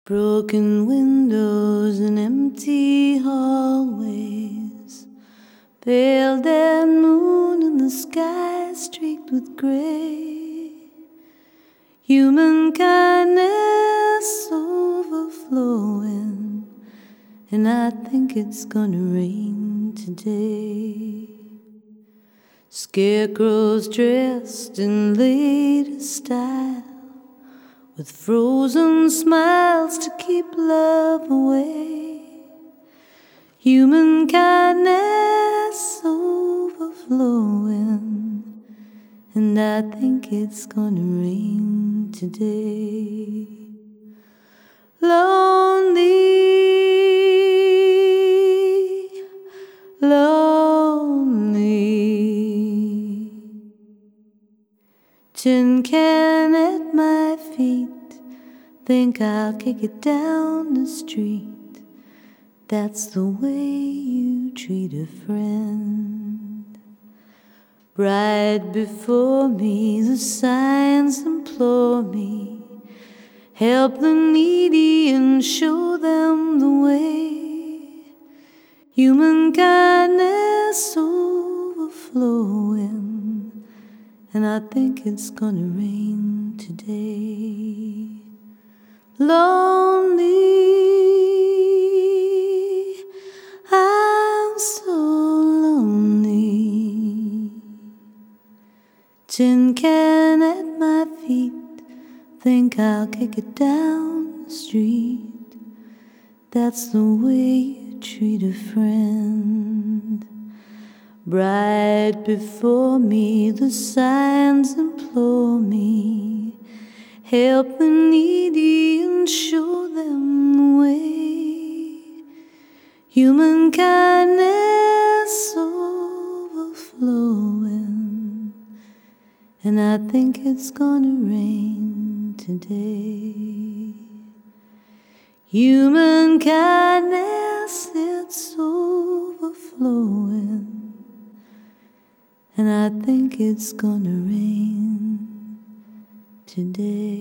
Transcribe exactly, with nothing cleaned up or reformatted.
Broken windows and empty hallways, pale dead moon in the sky streaked with gray. Human kindness overflowing, and I think it's gonna rain today. Scarecrows dressed in latest style, with frozen smiles to keep love away. Human kindness overflowing, and I think it's gonna rain today. Lonely, lonely, tin can at my feet, think I'll kick it down the street. That's the way you treat a friend. Right before me the signs implore me, help the needy and show them the way. Human kindness overflowing, and I think it's gonna rain today. Lonely, I'm so lonely. Tin can at my feet, think I'll kick it down the street. That's the way you treat a friend. Right before me the signs implore me, help the needy and show them the way. Human kindness overflowing, and I think it's gonna rain today. Human kindness, it's overflowing, and I think it's gonna rain today.